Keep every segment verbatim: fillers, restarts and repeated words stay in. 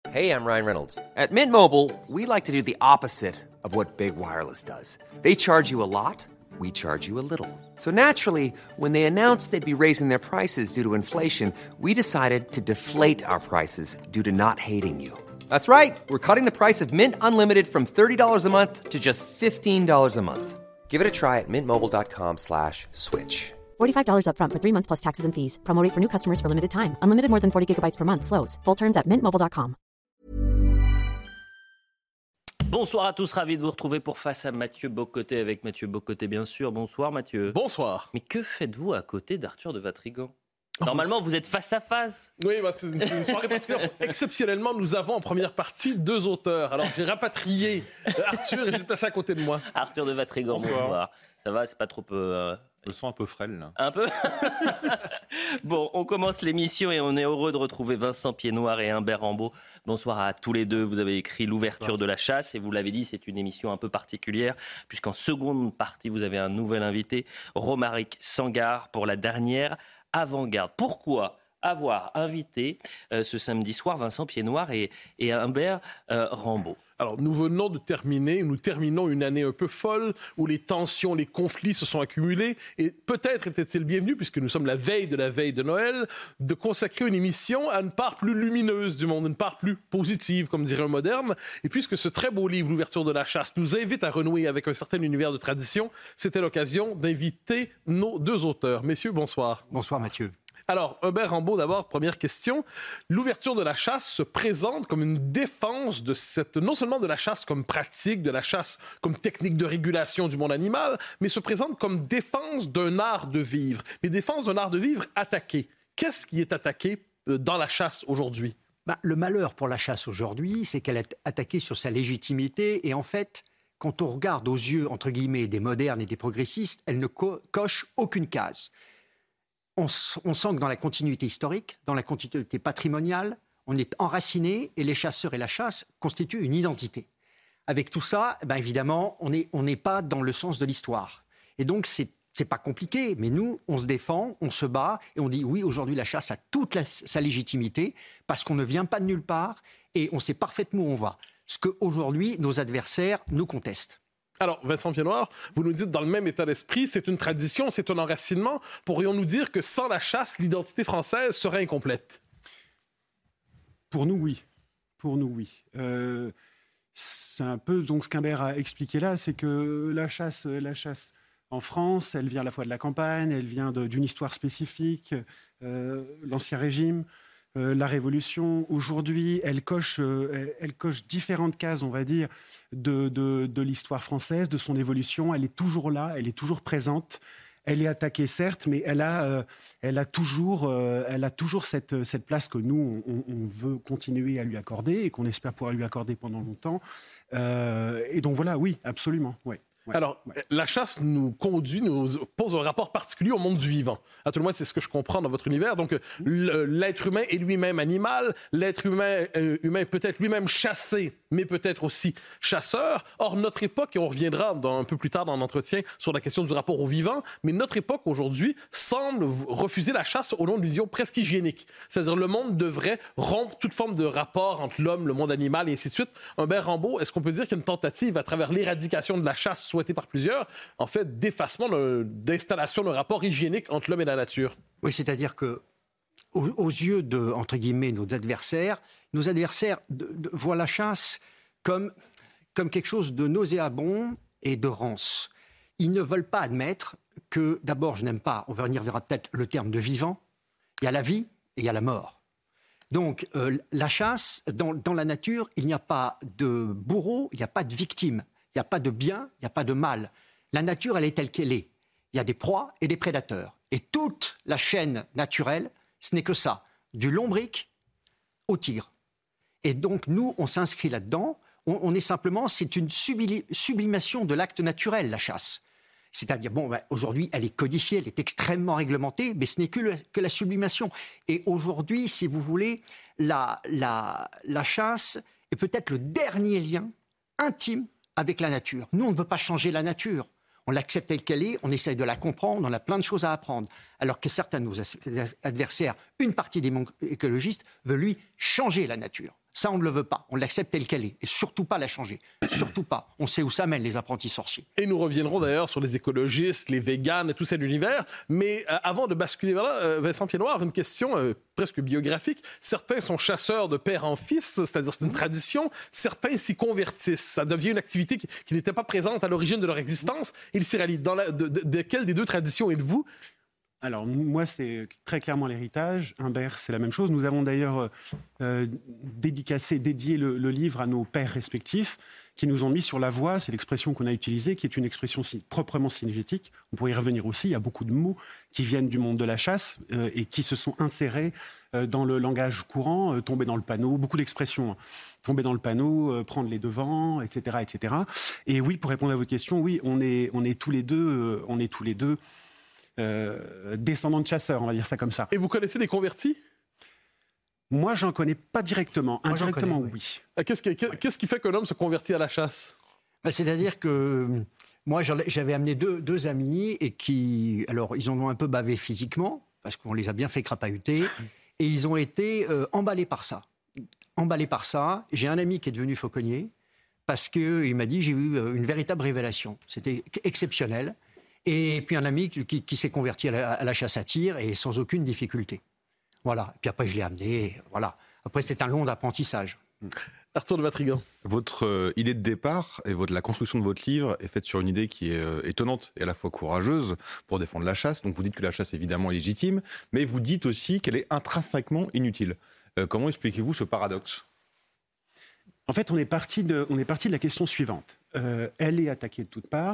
Hey, I'm Ryan Reynolds. At Mint Mobile, we like to do the opposite of what Big Wireless does. They charge you a lot, we charge you a little. So naturally, when they announced they'd be raising their prices due to inflation, we decided to deflate our prices due to not hating you. That's right. We're cutting the price of Mint Unlimited from thirty dollars a month to just fifteen dollars a month. Give it a try at mintmobile.com slash switch. forty-five dollars up front for three months plus taxes and fees. Promo rate for new customers for limited time. Unlimited more than forty gigabytes per month. Slows full terms at mint mobile dot com. Bonsoir à tous, ravi de vous retrouver pour Face à Mathieu Bocoté, avec Mathieu Bocoté bien sûr. Bonsoir Mathieu. Bonsoir. Mais que faites-vous à côté d'Arthur de Vatrigan ? Normalement, vous êtes face à face. Oui, bah, c'est une soirée particulière. Exceptionnellement, nous avons en première partie deux auteurs. Alors, j'ai rapatrié Arthur et je l'ai placé à côté de moi. Arthur de Vatrigan, bonsoir. bonsoir. Ça va, c'est pas trop... Euh... Je le sens un peu frêle, là. Un peu. Bon, on commence l'émission et on est heureux de retrouver Vincent Piednoir et Humbert Rambaud. Bonsoir à tous les deux. Vous avez écrit l'ouverture de la chasse et vous l'avez dit, c'est une émission un peu particulière puisqu'en seconde partie, vous avez un nouvel invité, Romaric Sangar, pour la dernière avant-garde. Pourquoi avoir invité euh, ce samedi soir Vincent Piednoir et, et Humbert euh, Rambaud ? Alors, nous venons de terminer, nous terminons une année un peu folle où les tensions, les conflits se sont accumulés et peut-être était-il bienvenu, puisque nous sommes la veille de la veille de Noël, de consacrer une émission à une part plus lumineuse du monde, une part plus positive, comme dirait un moderne. Et puisque ce très beau livre, L'ouverture de la chasse, nous invite à renouer avec un certain univers de tradition, c'était l'occasion d'inviter nos deux auteurs. Messieurs, bonsoir. Bonsoir Mathieu. Alors, Humbert Rambaud, d'abord, première question. L'ouverture de la chasse se présente comme une défense de cette, non seulement de la chasse comme pratique, de la chasse comme technique de régulation du monde animal, mais se présente comme défense d'un art de vivre, mais défense d'un art de vivre attaqué. Qu'est-ce qui est attaqué dans la chasse aujourd'hui? Ben, le malheur pour la chasse aujourd'hui, c'est qu'elle est attaquée sur sa légitimité et en fait, quand on regarde aux yeux, entre guillemets, des modernes et des progressistes, elle ne co- coche aucune case. On, on sent que dans la continuité historique, dans la continuité patrimoniale, on est enraciné et les chasseurs et la chasse constituent une identité. Avec tout ça, ben évidemment, on n'est on n'est pas dans le sens de l'histoire. Et donc, c'est, c'est pas compliqué, mais nous, on se défend, on se bat et on dit oui, aujourd'hui, la chasse a toute la, sa légitimité parce qu'on ne vient pas de nulle part et on sait parfaitement où on va. Ce qu'aujourd'hui, nos adversaires nous contestent. Alors, Vincent Piednoir, vous nous dites dans le même état d'esprit, c'est une tradition, c'est un enracinement. Pourrions-nous dire que sans la chasse, l'identité française serait incomplète? Pour nous, oui. Pour nous, oui. Euh, c'est un peu donc ce qu'Humbert a expliqué là, c'est que la chasse, la chasse en France, elle vient à la fois de la campagne, elle vient de, d'une histoire spécifique, euh, l'Ancien Régime. Euh, la Révolution, aujourd'hui, elle coche, euh, elle, elle coche différentes cases, on va dire, de, de, de l'histoire française, de son évolution. Elle est toujours là, elle est toujours présente. Elle est attaquée, certes, mais elle a, euh, elle a toujours, euh, elle a toujours cette, cette place que nous, on, on veut continuer à lui accorder et qu'on espère pouvoir lui accorder pendant longtemps. Euh, et donc voilà, oui, absolument, oui. Ouais, Alors, ouais. la chasse nous conduit, nous pose un rapport particulier au monde du vivant. À tout le moins, c'est ce que je comprends dans votre univers. Donc, le, l'être humain est lui-même animal. L'être humain, euh, humain peut être lui-même chassé, mais peut-être aussi chasseur. Or, notre époque, et on reviendra dans, un peu plus tard dans l'entretien sur la question du rapport au vivant, mais notre époque aujourd'hui semble refuser la chasse au nom d'une vision presque hygiénique. C'est-à-dire le monde devrait rompre toute forme de rapport entre l'homme, le monde animal et ainsi de suite. Humbert Rambaud, est-ce qu'on peut dire qu'il y a une tentative à travers l'éradication de la chasse souhaité par plusieurs, en fait, d'effacement, de, d'installation d'un rapport hygiénique entre l'homme et la nature? Oui, c'est-à-dire que aux, aux yeux de, entre guillemets, nos adversaires, nos adversaires de, de, voient la chasse comme, comme quelque chose de nauséabond et de rance. Ils ne veulent pas admettre que, d'abord, je n'aime pas, on va revenir verra peut-être le terme de vivant, il y a la vie et il y a la mort. Donc, euh, la chasse, dans, dans la nature, il n'y a pas de bourreau, il n'y a pas de victime. Il n'y a pas de bien, il n'y a pas de mal. La nature, elle est telle qu'elle est. Il y a des proies et des prédateurs. Et toute la chaîne naturelle, ce n'est que ça, du lombric au tigre. Et donc, nous, on s'inscrit là-dedans. On, on est simplement, c'est une subli- sublimation de l'acte naturel, la chasse. C'est-à-dire, bon, ben, aujourd'hui, elle est codifiée, elle est extrêmement réglementée, mais ce n'est que, le, que la sublimation. Et aujourd'hui, si vous voulez, la, la, la chasse est peut-être le dernier lien intime avec la nature. Nous, on ne veut pas changer la nature. On l'accepte telle qu'elle est, on essaye de la comprendre, on a plein de choses à apprendre. Alors que certains de nos adversaires, une partie des écologistes, veulent, lui, changer la nature. Ça, on ne le veut pas. On l'accepte telle qu'elle est. Et surtout pas la changer. Surtout pas. On sait où ça mène, les apprentis sorciers. Et nous reviendrons d'ailleurs sur les écologistes, les véganes et tout cet univers. Mais euh, avant de basculer vers là, euh, Vincent Piednoir, une question euh, presque biographique. Certains sont chasseurs de père en fils, c'est-à-dire c'est une tradition. Certains s'y convertissent. Ça devient une activité qui, qui n'était pas présente à l'origine de leur existence. Ils s'y rallient. Dans la, de, de, de quelle des deux traditions êtes-vous? Alors, moi, c'est très clairement l'héritage. Humbert, c'est la même chose. Nous avons d'ailleurs euh, dédicacé, dédié le, le livre à nos pères respectifs qui nous ont mis sur la voie. C'est l'expression qu'on a utilisée, qui est une expression si, proprement synergétique. On pourrait y revenir aussi. Il y a beaucoup de mots qui viennent du monde de la chasse euh, et qui se sont insérés euh, dans le langage courant, euh, tomber dans le panneau, beaucoup d'expressions. Hein. Tomber dans le panneau, euh, prendre les devants, et cetera, et cetera. Et oui, pour répondre à votre question, oui, on est, on est tous les deux... Euh, on est tous les deux Euh, descendants de chasseurs, on va dire ça comme ça. Et vous connaissez des convertis? Moi, j'en connais pas directement. Moi, Indirectement, connais, oui. oui. Qu'est-ce qui, qu'est-ce qui fait qu'un homme se convertit à la chasse? Ben, c'est-à-dire que moi, j'avais amené deux, deux amis et qui, alors, ils en ont un peu bavé physiquement parce qu'on les a bien fait crapahuter et ils ont été euh, emballés par ça. Emballés par ça. J'ai un ami qui est devenu fauconnier parce qu'il m'a dit j'ai eu une véritable révélation. C'était exceptionnel. Et puis un ami qui, qui, qui s'est converti à la, à la chasse à tir et sans aucune difficulté. Voilà. Puis après, je l'ai amené. Voilà. Après, c'était un long apprentissage. Arthur de Vatrigan. Votre euh, idée de départ et votre, la construction de votre livre est faite sur une idée qui est euh, étonnante et à la fois courageuse pour défendre la chasse. Donc vous dites que la chasse, évidemment, est légitime, mais vous dites aussi qu'elle est intrinsèquement inutile. Euh, comment expliquez-vous ce paradoxe? En fait, on est parti de, on est parti de la question suivante. Euh, elle est attaquée de toutes parts.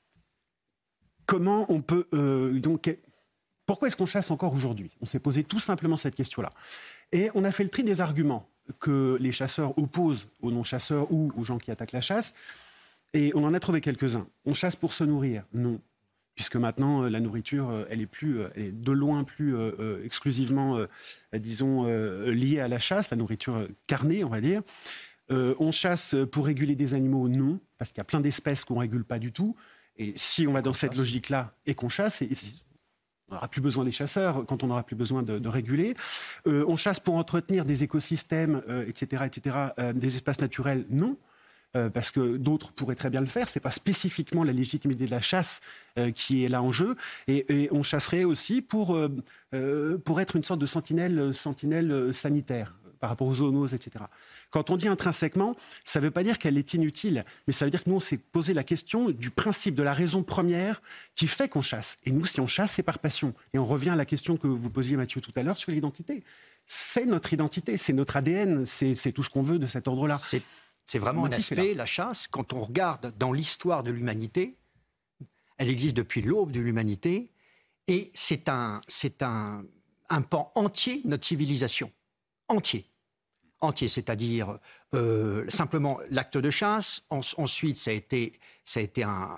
Comment on peut... Euh, donc, pourquoi est-ce qu'on chasse encore aujourd'hui? On s'est posé tout simplement cette question-là. Et on a fait le tri des arguments que les chasseurs opposent aux non-chasseurs ou aux gens qui attaquent la chasse. Et on en a trouvé quelques-uns. On chasse pour se nourrir? Non. Puisque maintenant, la nourriture, elle est, plus, elle est de loin plus euh, exclusivement, euh, disons, euh, liée à la chasse, la nourriture carnée, on va dire. Euh, on chasse pour réguler des animaux? Non. Parce qu'il y a plein d'espèces qu'on ne régule pas du tout. Et si on va dans cette logique-là et qu'on chasse, et si on n'aura plus besoin des chasseurs quand on n'aura plus besoin de, de réguler. Euh, on chasse pour entretenir des écosystèmes, euh, et cetera, et cetera, euh, des espaces naturels, non. Euh, parce que d'autres pourraient très bien le faire. Ce n'est pas spécifiquement la légitimité de la chasse euh, qui est là en jeu. Et, et on chasserait aussi pour, euh, euh, pour être une sorte de sentinelle, sentinelle sanitaire par rapport aux zoonoses, et cetera. Quand on dit intrinsèquement, ça ne veut pas dire qu'elle est inutile, mais ça veut dire que nous, on s'est posé la question du principe, de la raison première qui fait qu'on chasse. Et nous, si on chasse, c'est par passion. Et on revient à la question que vous posiez, Mathieu, tout à l'heure, sur l'identité. C'est notre identité, c'est notre A D N, c'est, c'est tout ce qu'on veut de cet ordre-là. C'est, c'est vraiment un aspect, la chasse, quand on regarde dans l'histoire de l'humanité, elle existe depuis l'aube de l'humanité, et c'est un, c'est un, un pan entier de notre civilisation. Entier. Entier, c'est-à-dire euh, simplement l'acte de chasse. En, ensuite, ça a été, ça a été un,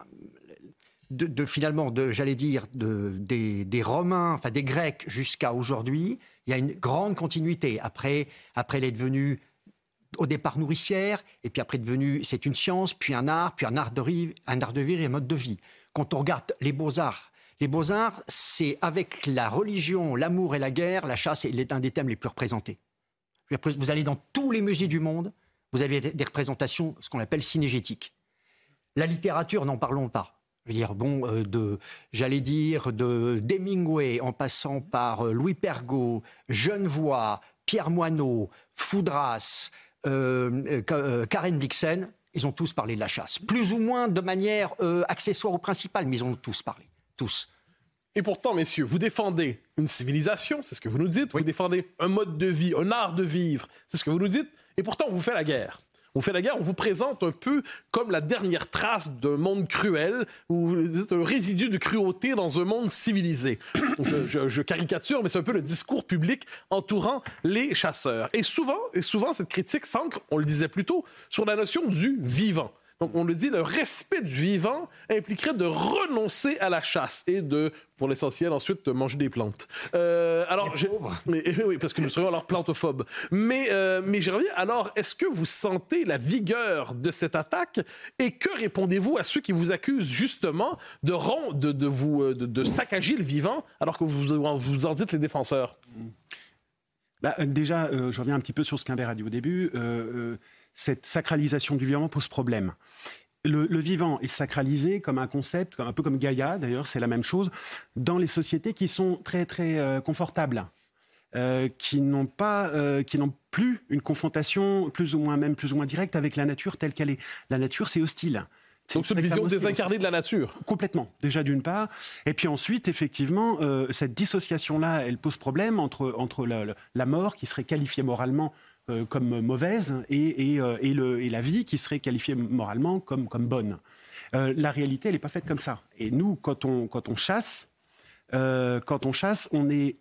de, de, finalement, de, j'allais dire, de, des, des Romains, enfin des Grecs jusqu'à aujourd'hui. Il y a une grande continuité. Après, après elle est devenue au départ nourricière, et puis après devenue, c'est une science, puis un art, puis un art de vivre, un art de vivre et un mode de vie. Quand on regarde les beaux-arts, les beaux-arts, c'est avec la religion, l'amour et la guerre, la chasse est un des thèmes les plus représentés. Vous allez dans tous les musées du monde, vous avez des représentations, ce qu'on appelle synégétiques. La littérature, n'en parlons pas. Je veux dire, bon, euh, de, j'allais dire, de d'Hemingway, en passant par euh, Louis Pergaud, Genevoix, Pierre Moineau, Foudras, euh, euh, Karen Blixen, ils ont tous parlé de la chasse. Plus ou moins de manière euh, accessoire ou principale, mais ils ont tous parlé. Tous. Et pourtant, messieurs, vous défendez une civilisation, c'est ce que vous nous dites. Oui. Vous défendez un mode de vie, un art de vivre, c'est ce que vous nous dites. Et pourtant, on vous fait la guerre. On fait la guerre, on vous présente un peu comme la dernière trace d'un monde cruel, où vous êtes un résidu de cruauté dans un monde civilisé. je, je, je caricature, mais c'est un peu le discours public entourant les chasseurs. Et souvent, et souvent cette critique s'ancre, on le disait plus tôt, sur la notion du vivant. Donc, on le dit, le respect du vivant impliquerait de renoncer à la chasse et de, pour l'essentiel, ensuite, de manger des plantes. Euh, alors, j'ai, mais, oui, parce que nous serions alors plantophobes. Mais, euh, mais j'y reviens. Alors, est-ce que vous sentez la vigueur de cette attaque et que répondez-vous à ceux qui vous accusent justement de, ron, de, de, vous, de, de saccager le vivant alors que vous, vous en dites les défenseurs? Bah, déjà, euh, je reviens un petit peu sur ce qu'Humbert a dit au début. Euh, euh, cette sacralisation du vivant pose problème. Le, le vivant est sacralisé comme un concept, un peu comme Gaïa, d'ailleurs, c'est la même chose, dans les sociétés qui sont très, très euh, confortables, euh, qui n'ont pas, euh, qui n'ont plus une confrontation plus ou moins, même plus ou moins directe avec la nature telle qu'elle est. La nature, c'est hostile. Donc c'est une vision désincarnée de la nature. Complètement, déjà d'une part. Et puis ensuite, effectivement, euh, cette dissociation-là, elle pose problème entre, entre la, la mort, qui serait qualifiée moralement euh, comme mauvaise, et, et, euh, et, le, et la vie, qui serait qualifiée moralement comme, comme bonne. Euh, la réalité, elle n'est pas faite comme ça. Et nous, quand on, quand on chasse, euh, quand on chasse, on est...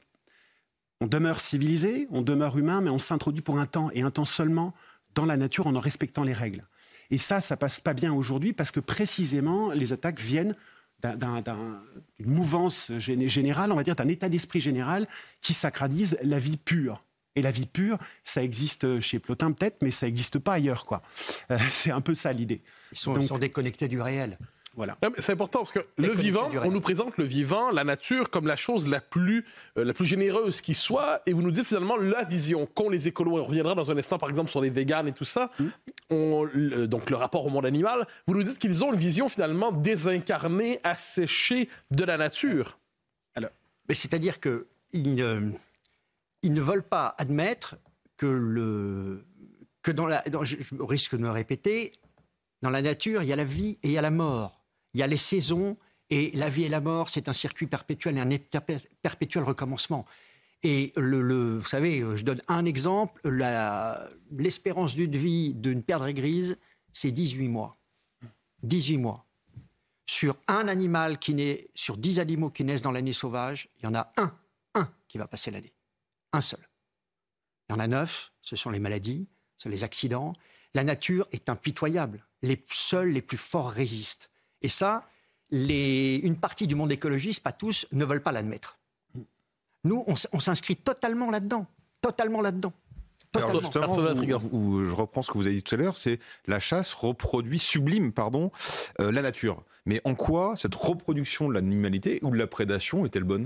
On demeure civilisé, on demeure humain, mais on s'introduit pour un temps, et un temps seulement, dans la nature en en respectant les règles. Et ça, ça passe pas bien aujourd'hui parce que précisément, les attaques viennent d'un, d'un, d'un, d'une mouvance générale, on va dire, d'un état d'esprit général qui sacralise la vie pure. Et la vie pure, ça existe chez Plotin peut-être, mais ça n'existe pas ailleurs, quoi. Euh, c'est un peu ça l'idée. Ils sont, Donc, ils sont déconnectés du réel. Voilà. Non, mais c'est important parce que le vivant, on nous présente le vivant, la nature, comme la chose la plus, euh, la plus généreuse qui soit, et vous nous dites finalement la vision qu'ont les écolos. On reviendra dans un instant, par exemple, sur les véganes et tout ça. Mmh. On, euh, donc le rapport au monde animal. Vous nous dites qu'ils ont une vision finalement désincarnée, asséchée de la nature. Alors, mais c'est-à-dire que ils ne, ils ne veulent pas admettre que le, que dans la, dans, je, je risque de me répéter, dans la nature, il y a la vie et il y a la mort. Il y a les saisons, et la vie et la mort, c'est un circuit perpétuel et un état perpétuel recommencement. Et le, le, vous savez, je donne un exemple, la, l'espérance de vie d'une perdrix grise, c'est dix-huit mois. dix-huit mois. Sur un animal qui naît, sur dix animaux qui naissent dans l'année sauvage, il y en a un, un qui va passer l'année. Un seul. Il y en a neuf, ce sont les maladies, ce sont les accidents. La nature est impitoyable. Les seuls, les plus forts résistent. Et ça, les, une partie du monde écologiste, pas tous, ne veulent pas l'admettre. Nous, on, on s'inscrit totalement là-dedans. Totalement là-dedans. Alors justement, où, où je reprends ce que vous avez dit tout à l'heure, c'est la chasse reproduit, sublime, pardon, euh, la nature. Mais en quoi cette reproduction de l'animalité ou de la prédation est-elle bonne ?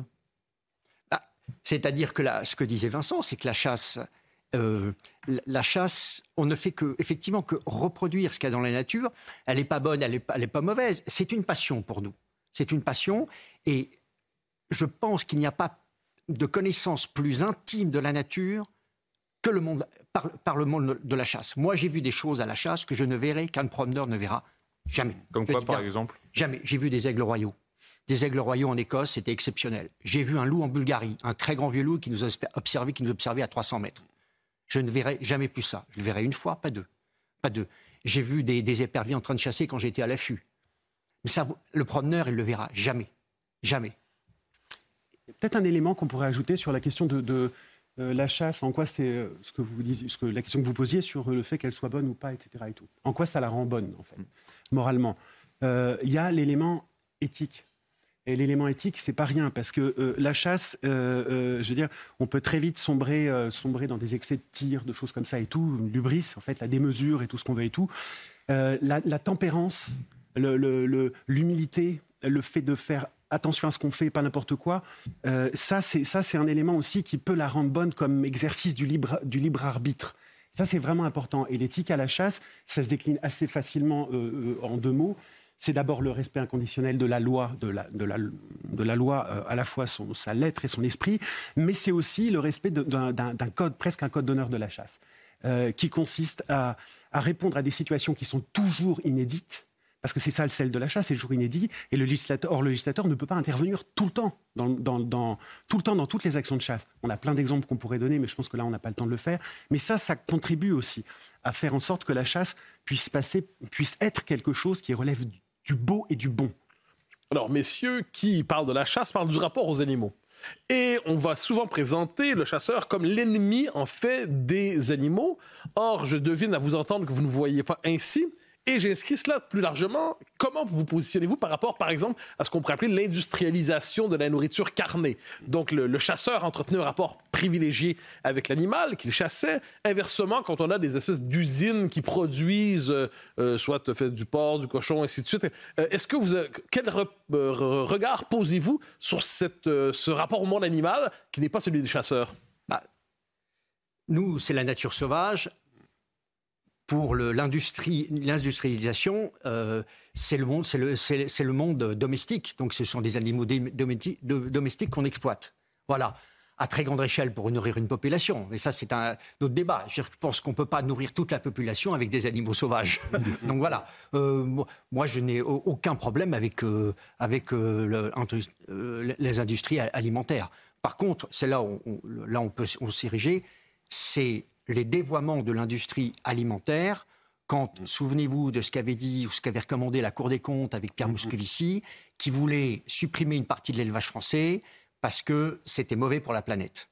Ah, c'est-à-dire que la, ce que disait Vincent, c'est que la chasse... Euh, la chasse, on ne fait que, effectivement, que reproduire ce qu'il y a dans la nature. Elle n'est pas bonne, elle n'est pas, elle n'est pas mauvaise. C'est une passion pour nous. C'est une passion. Et je pense qu'il n'y a pas de connaissance plus intime de la nature que le monde, par, par le monde de la chasse. Moi, j'ai vu des choses à la chasse que je ne verrai qu'un promeneur ne verra jamais. Comme quoi, par exemple ? Jamais. J'ai vu des aigles royaux. Des aigles royaux en Écosse, c'était exceptionnel. J'ai vu un loup en Bulgarie, un très grand vieux loup qui nous a observé, qui nous observait à trois cents mètres. Je ne verrai jamais plus ça. Je le verrai une fois, pas deux. Pas deux. J'ai vu des, des éperviers en train de chasser quand j'étais à l'affût. Mais ça, le promeneur, il ne le verra jamais. Jamais. Peut-être un élément qu'on pourrait ajouter sur la question de, de euh, la chasse, en quoi c'est euh, ce que vous disiez, ce que, la question que vous posiez sur le fait qu'elle soit bonne ou pas, et cetera. Et tout. En quoi ça la rend bonne, en fait, moralement. Il euh, y a l'élément éthique. Et l'élément éthique, c'est pas rien, parce que euh, la chasse, euh, euh, je veux dire, on peut très vite sombrer, euh, sombrer dans des excès de tir, de choses comme ça et tout, l'hubris, en fait, la démesure et tout ce qu'on veut et tout. Euh, la, la tempérance, le, le, le, l'humilité, le fait de faire attention à ce qu'on fait, pas n'importe quoi, euh, ça, c'est, ça, c'est un élément aussi qui peut la rendre bonne comme exercice du libre, du libre arbitre. Ça, c'est vraiment important. Et l'éthique à la chasse, ça se décline assez facilement euh, euh, en deux mots. C'est d'abord le respect inconditionnel de la loi, de la, de la, de la loi euh, à la fois son, sa lettre et son esprit, mais c'est aussi le respect de, d'un, d'un code, presque un code d'honneur de la chasse, euh, qui consiste à, à répondre à des situations qui sont toujours inédites, parce que c'est ça le sel de la chasse, c'est toujours inédit, et le législateur, or, le législateur ne peut pas intervenir tout le temps dans, dans, dans, tout le temps dans toutes les actions de chasse. On a plein d'exemples qu'on pourrait donner, mais je pense que là, on n'a pas le temps de le faire. Mais ça, ça contribue aussi à faire en sorte que la chasse puisse, passer, puisse être quelque chose qui relève du du beau et du bon. Alors, messieurs, qui parlent de la chasse parlent du rapport aux animaux. Et on va souvent présenter le chasseur comme l'ennemi, en fait, des animaux. Or, je devine à vous entendre que vous ne voyez pas ainsi. Et j'inscris cela plus largement. Comment vous positionnez-vous par rapport, par exemple, à ce qu'on pourrait appeler l'industrialisation de la nourriture carnée? Donc, le, le chasseur entretenait un rapport privilégié avec l'animal qu'il chassait. Inversement, quand on a des espèces d'usines qui produisent euh, euh, soit fait du porc, du cochon, ainsi de suite, euh, est-ce que vous, euh, quel re, euh, regard posez-vous sur cette, euh, ce rapport au monde animal qui n'est pas celui des chasseurs? Bah, Nous, c'est la nature sauvage. Pour le, l'industrie, l'industrialisation, euh, c'est, le monde, c'est, le, c'est, c'est le monde domestique. Donc, ce sont des animaux dé, domesti, de, domestiques qu'on exploite. Voilà. À très grande échelle pour nourrir une population. Et ça, c'est un autre débat. Je pense qu'on ne peut pas nourrir toute la population avec des animaux sauvages. Donc voilà. Euh, moi, je n'ai aucun problème avec, euh, avec euh, le, entre, euh, les industries alimentaires. Par contre, c'est là où on, là on peut on s'ériger, c'est les dévoiements de l'industrie alimentaire. Quand, mmh. souvenez-vous de ce qu'avait dit ou ce qu'avait recommandé la Cour des comptes avec Pierre mmh. Moscovici, qui voulait supprimer une partie de l'élevage français parce que c'était mauvais pour la planète.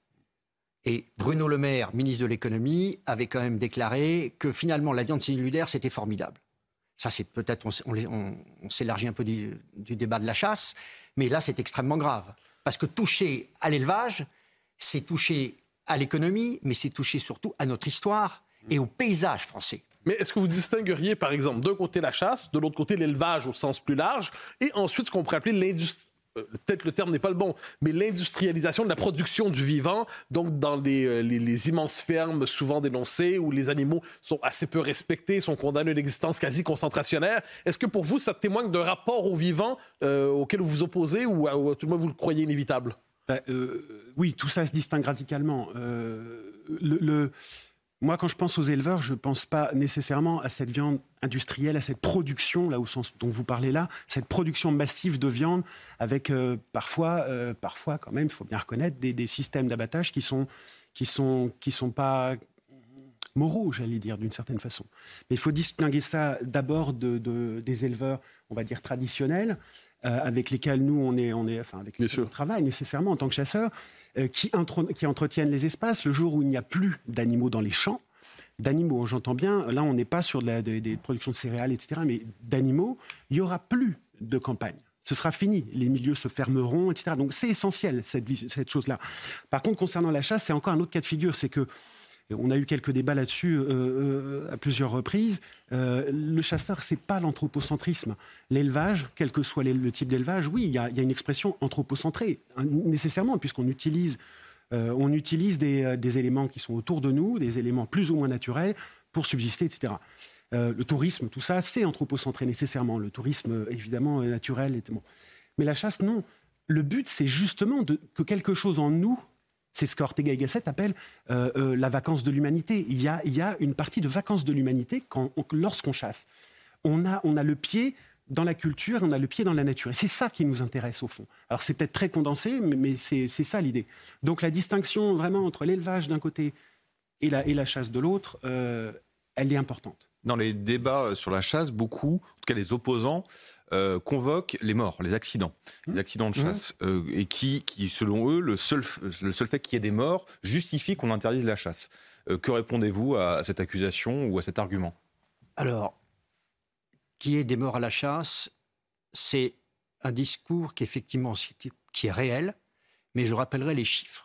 Et Bruno Le Maire, ministre de l'économie, avait quand même déclaré que finalement la viande cellulaire, c'était formidable. Ça, c'est peut-être, on, on, on s'élargit un peu du, du débat de la chasse, mais là, c'est extrêmement grave. Parce que toucher à l'élevage, c'est toucher à l'économie, mais c'est toucher surtout à notre histoire et au paysage français. Mais est-ce que vous distingueriez, par exemple, d'un côté la chasse, de l'autre côté l'élevage au sens plus large, et ensuite ce qu'on pourrait appeler l'industrie, euh, peut-être le terme n'est pas le bon, mais l'industrialisation de la production du vivant, donc dans les, euh, les, les immenses fermes souvent dénoncées, où les animaux sont assez peu respectés, sont condamnés à une existence quasi concentrationnaire. Est-ce que pour vous, ça témoigne d'un rapport au vivant euh, auquel vous vous opposez, ou à, ou à tout le moins vous le croyez inévitable? Bah, euh, oui, tout ça se distingue radicalement. Euh, le, le, moi, quand je pense aux éleveurs, je ne pense pas nécessairement à cette viande industrielle, à cette production, là au sens dont vous parlez là, cette production massive de viande, avec euh, parfois, euh, parfois quand même, il faut bien reconnaître, des, des systèmes d'abattage qui sont, qui sont, qui sont pas moraux, j'allais dire, d'une certaine façon. Mais il faut distinguer ça d'abord de, de, des éleveurs, on va dire, traditionnels, Euh, avec lesquels nous, on est, on est, enfin, avec lesquels on travaille nécessairement en tant que chasseurs, euh, qui, intro- qui entretiennent les espaces. Le jour où il n'y a plus d'animaux dans les champs, d'animaux, j'entends bien, là, on n'est pas sur de la, de, des productions de céréales, et cetera, mais d'animaux, il n'y aura plus de campagne. Ce sera fini. Les milieux se fermeront, et cetera. Donc, c'est essentiel, cette, vie, cette chose-là. Par contre, concernant la chasse, c'est encore un autre cas de figure. C'est que on a eu quelques débats là-dessus euh, euh, à plusieurs reprises. Euh, le chasseur, c'est pas l'anthropocentrisme. L'élevage, quel que soit le type d'élevage, oui, il y, y a une expression anthropocentrée, hein, nécessairement, puisqu'on utilise, euh, on utilise des, des éléments qui sont autour de nous, des éléments plus ou moins naturels pour subsister, et cetera. Euh, le tourisme, tout ça, c'est anthropocentré nécessairement. Le tourisme, évidemment, naturel. Et bon. Mais la chasse, non. Le but, c'est justement de, que quelque chose en nous. C'est ce qu'Ortega y Gasset appelle euh, euh, la vacance de l'humanité. Il y, a, il y a une partie de vacance de l'humanité quand on, lorsqu'on chasse. On a, on a le pied dans la culture, on a le pied dans la nature. Et c'est ça qui nous intéresse au fond. Alors c'est peut-être très condensé, mais, mais c'est, c'est ça l'idée. Donc la distinction vraiment entre l'élevage d'un côté et la, et la chasse de l'autre, euh, elle est importante. Dans les débats sur la chasse, beaucoup, en tout cas les opposants, euh, convoquent les morts, les accidents, les accidents de chasse, mmh. euh, et qui, qui, selon eux, le seul, le seul fait qu'il y ait des morts justifie qu'on interdise la chasse. Euh, que répondez-vous à cette accusation ou à cet argument ? Alors, qu'il y ait des morts à la chasse, c'est un discours qui, effectivement, qui est réel, mais je rappellerai les chiffres.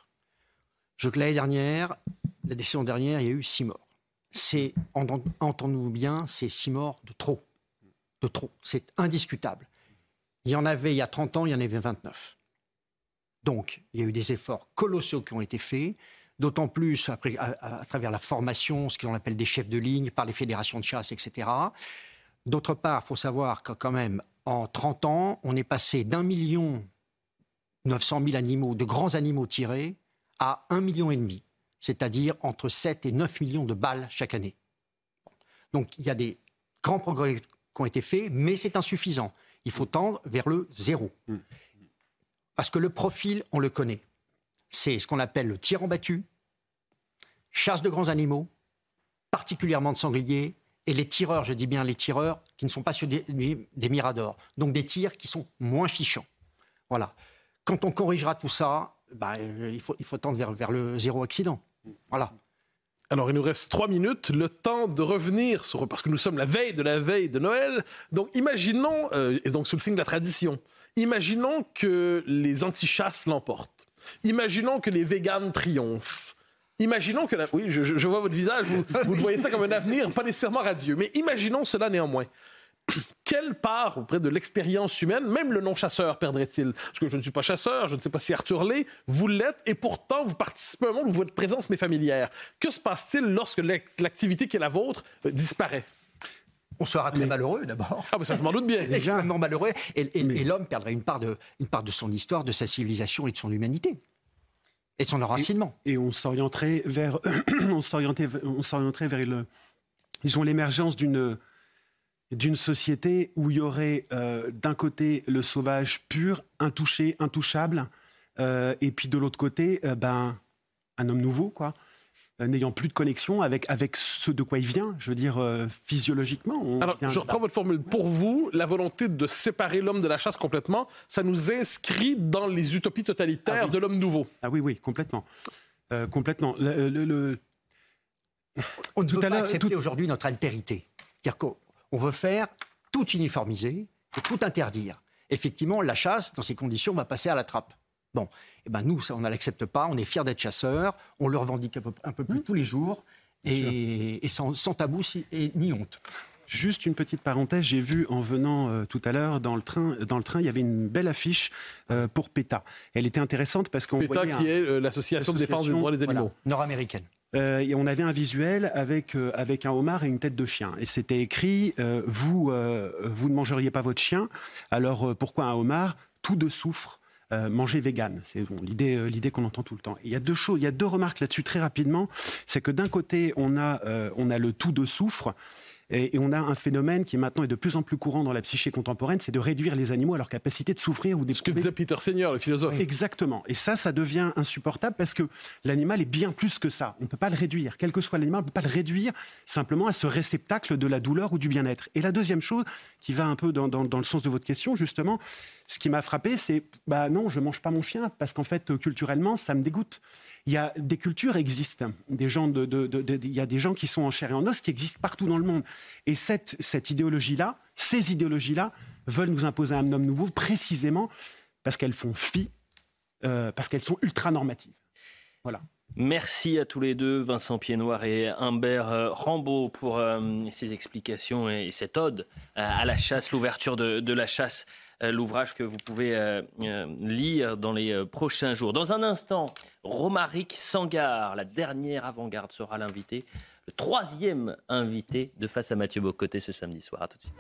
Je que l'année dernière, la décennie dernière, il y a eu six morts. C'est, entendons-nous bien, c'est six morts de trop. De trop. C'est indiscutable. Il y en avait il y a trente ans, il y en avait vingt-neuf. Donc, il y a eu des efforts colossaux qui ont été faits, d'autant plus après, à, à travers la formation, ce qu'on appelle des chefs de ligne, par les fédérations de chasse, et cetera. D'autre part, il faut savoir que quand même, en trente ans, on est passé d'un million neuf cent mille animaux, de grands animaux tirés, à un million et demi. C'est-à-dire entre sept et neuf millions de balles chaque année. Donc il y a des grands progrès qui ont été faits, mais c'est insuffisant. Il faut tendre vers le zéro. Parce que le profil, on le connaît. C'est ce qu'on appelle le tir en battu, chasse de grands animaux, particulièrement de sangliers, et les tireurs, je dis bien les tireurs, qui ne sont pas sur des, des miradors. Donc des tirs qui sont moins fichants. Voilà. Quand on corrigera tout ça, bah, il faut, il faut tendre vers, vers le zéro accident. Voilà. Alors, il nous reste trois minutes, le temps de revenir sur... Parce que nous sommes la veille de la veille de Noël. Donc, imaginons, euh, et donc sous le signe de la tradition, imaginons que les anti-chasses l'emportent. Imaginons que les véganes triomphent. Imaginons que... La... Oui, je, je vois votre visage, vous, vous voyez ça comme un avenir pas nécessairement radieux. Mais imaginons cela néanmoins. quelle part auprès de l'expérience humaine, même le non-chasseur perdrait-il? Parce que je ne suis pas chasseur, je ne sais pas si Arthur l'est, vous l'êtes, et pourtant vous participez à un monde où votre présence m'est familière. Que se passe-t-il lorsque l'activité qui est la vôtre euh, disparaît? On sera très mais... malheureux d'abord. Ah, mais ça, je m'en doute bien. Extrêmement malheureux. Et, et, mais... et l'homme perdrait une part, de, une part de son histoire, de sa civilisation et de son humanité. Et de son enracinement. Et, et on s'orienterait vers, on s'orienterait, on s'orienterait vers le, disons, l'émergence d'une, d'une société où il y aurait euh, d'un côté le sauvage pur, intouché, intouchable, euh, et puis de l'autre côté, euh, ben, un homme nouveau, quoi. N'ayant plus de connexion avec, avec ce de quoi il vient, je veux dire, euh, physiologiquement. On Alors, je reprends votre formule. Pour vous, la volonté de séparer l'homme de la chasse complètement, ça nous inscrit dans les utopies totalitaires ah oui. de l'homme nouveau. Ah oui, oui, complètement. Euh, complètement. Le, le, le... On ne peut pas accepter tout... aujourd'hui notre altérité. C'est-à-dire qu'on veut faire tout uniformiser et tout interdire. Effectivement, la chasse, dans ces conditions, va passer à la trappe. Bon, eh ben nous, ça, on ne l'accepte pas, on est fiers d'être chasseurs, on le revendique un peu, un peu plus mmh. tous les jours, et, et sans, sans tabou si, et, ni honte. Juste une petite parenthèse, j'ai vu en venant euh, tout à l'heure dans le train, dans le train, il y avait une belle affiche euh, pour PETA. Elle était intéressante parce qu'on PETA voyait qui un, est euh, l'association de défense des droits des animaux, voilà, nord-américaine. Euh, et on avait un visuel avec, euh, avec un homard et une tête de chien. Et c'était écrit euh, vous, euh, vous ne mangeriez pas votre chien, alors euh, pourquoi un homard? Tout de souffre. Euh, manger vegan, c'est bon, l'idée, euh, l'idée qu'on entend tout le temps. Et il y a deux choses, il y a deux remarques là-dessus très rapidement. C'est que d'un côté, on a, euh, on a le tout de soufre. Et, et on a un phénomène qui maintenant est de plus en plus courant dans la psyché contemporaine, c'est de réduire les animaux à leur capacité de souffrir ou d'éprouver. Ce que disait Peter Senior, le philosophe. Exactement. Et ça, ça devient insupportable parce que l'animal est bien plus que ça. On ne peut pas le réduire. Quel que soit l'animal, on ne peut pas le réduire simplement à ce réceptacle de la douleur ou du bien-être. Et la deuxième chose, qui va un peu dans, dans, dans le sens de votre question, justement, ce qui m'a frappé, c'est bah non, je ne mange pas mon chien parce qu'en fait, culturellement, ça me dégoûte. Il y a des cultures existent, des gens de, de, de, de, il y a des gens qui sont en chair et en os qui existent partout dans le monde. Et cette, cette idéologie-là, ces idéologies-là, veulent nous imposer un homme nouveau précisément parce qu'elles font fi, euh, parce qu'elles sont ultra-normatives. Voilà. Merci à tous les deux, Vincent Piednoir et Humbert Rambaud, pour euh, ces explications et cette ode à la chasse, l'ouverture de, de la chasse. L'ouvrage que vous pouvez euh, euh, lire dans les euh, prochains jours. Dans un instant, Romaric Sangar, la dernière avant-garde, sera l'invité, le troisième invité de Face à Mathieu Bock-Côté ce samedi soir. À tout de suite.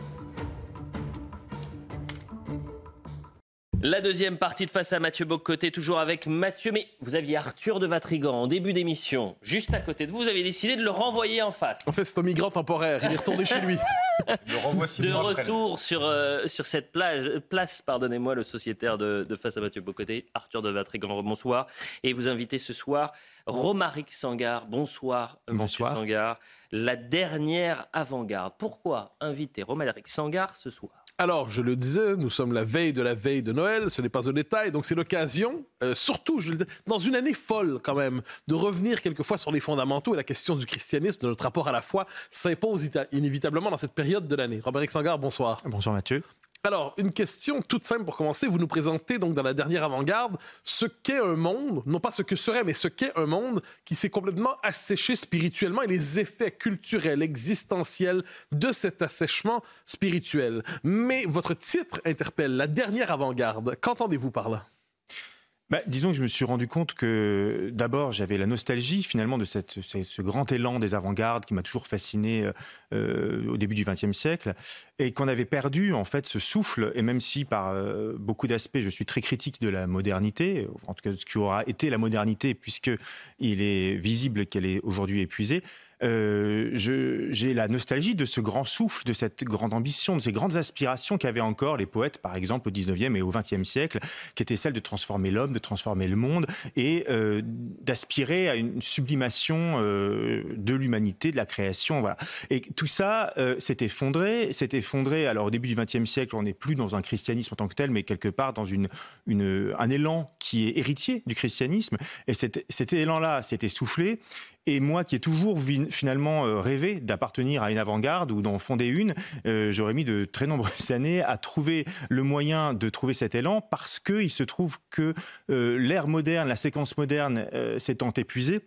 La deuxième partie de Face à Mathieu Bock-Côté, toujours avec Mathieu. Mais vous aviez Arthur de Vatrigan en début d'émission, juste à côté de vous. Vous avez décidé de le renvoyer en face. En fait, c'est un migrant temporaire. Il est retourné chez lui. Le renvoie six de mois retour après. sur, euh, sur cette plage, place, pardonnez-moi, le sociétaire de, de Face à Mathieu Bock-Côté, Arthur de Vatrigan. Bonsoir. Et vous invitez ce soir Romaric Sangar. Bonsoir, Bonsoir. Monsieur Sangar. La dernière avant-garde. Pourquoi inviter Romaric Sangar ce soir ? Alors, je le disais, nous sommes la veille de la veille de Noël, ce n'est pas un détail, donc c'est l'occasion, euh, surtout, je le disais, dans une année folle quand même, de revenir quelquefois sur les fondamentaux et la question du christianisme, de notre rapport à la foi, s'impose inévitablement dans cette période de l'année. Romaric Sangar, bonsoir. Bonsoir Mathieu. Alors, une question toute simple pour commencer. Vous nous présentez donc dans la dernière avant-garde ce qu'est un monde, non pas ce que serait, mais ce qu'est un monde qui s'est complètement asséché spirituellement et les effets culturels, existentiels de cet assèchement spirituel. Mais votre titre interpelle, la dernière avant-garde. Qu'entendez-vous par là ? Bah, disons que je me suis rendu compte que d'abord j'avais la nostalgie finalement de cette, ce, ce grand élan des avant-gardes qui m'a toujours fasciné euh, au début du vingtième siècle et qu'on avait perdu en fait ce souffle, et même si par euh, beaucoup d'aspects je suis très critique de la modernité, en tout cas ce qui aura été la modernité puisque il est visible qu'elle est aujourd'hui épuisée. Euh, je, j'ai la nostalgie de ce grand souffle, de cette grande ambition, de ces grandes aspirations qu'avaient encore les poètes, par exemple, au dix-neuvième et au vingtième siècle, qui étaient celles de transformer l'homme, de transformer le monde et euh, d'aspirer à une sublimation euh, de l'humanité, de la création. Voilà. Et tout ça euh, s'est effondré, s'est effondré. Alors, au début du vingtième siècle, on n'est plus dans un christianisme en tant que tel, mais quelque part dans une, une, un élan qui est héritier du christianisme. Et cet, cet élan-là s'est essoufflé. Et moi, qui ai toujours finalement euh, rêvé d'appartenir à une avant-garde ou d'en fonder une, euh, j'aurais mis de très nombreuses années à trouver le moyen de trouver cet élan, parce qu'il se trouve que euh, l'ère moderne, la séquence moderne euh, s'étant épuisée,